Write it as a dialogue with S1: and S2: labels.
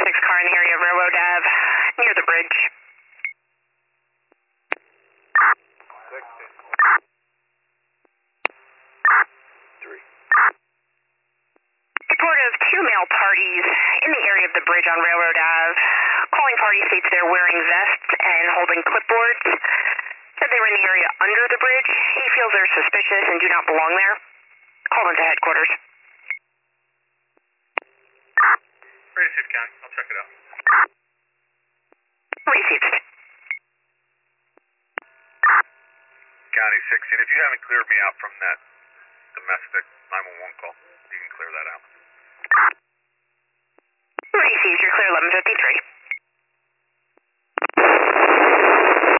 S1: suspect's car in the area of Railroad Ave, near the bridge.
S2: 3.
S1: Report of 2 male parties in the area of the bridge on Railroad Ave. Calling party states they're wearing vests and holding clipboards. Said they were in the area under the bridge. He feels they're suspicious and do not belong there. Call into headquarters.
S2: Received, County. I'll check it out.
S1: Received.
S2: County 16, if you haven't cleared me out from that domestic 911 call, you can clear that out.
S1: Received. You're clear 1153.